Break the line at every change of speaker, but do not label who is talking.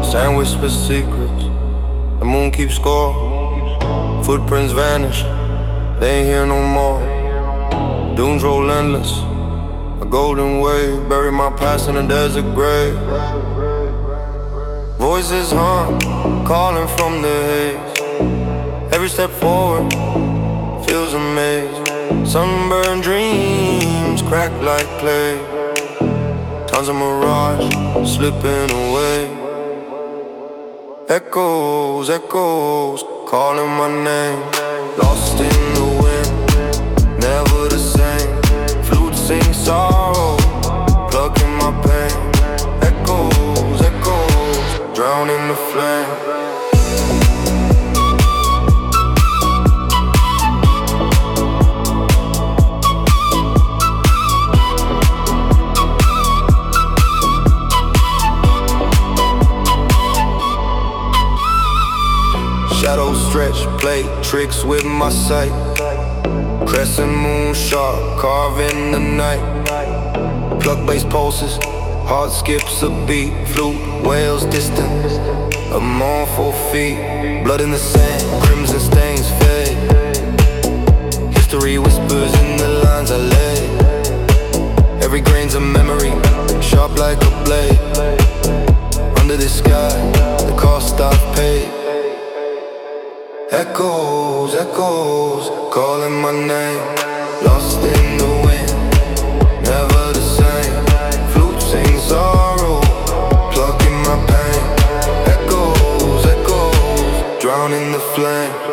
Sandwich with secrets. The moon keeps score. Footprints vanish, they ain't here no more. Dunes roll endless, a golden wave. Bury my past in a desert grave. Voices hum, calling from the haze. Every step forward feels a maze. Sunburned dreams crack like clay. Tons of mirage slipping away. Echoes, echoes, calling my name. Lost in the wind, never the same. Flute sing sorrow, plucking my pain. Echoes, echoes, drown in the flame. Shadows stretch, play tricks with my sight. Crescent moon sharp, carving the night. Pluck bass pulses, heart skips a beat. Flute wails distant, a mournful feet. Blood in the sand, crimson stains fade. History whispers in the lines I lay. Every grain's a memory, sharp like a blade. Under the sky, the cost I've paid. Echoes, echoes, calling my name. Lost in the wind, never the same. Flute sing sorrow, plucking my pain. Echoes, echoes, drown in the flame.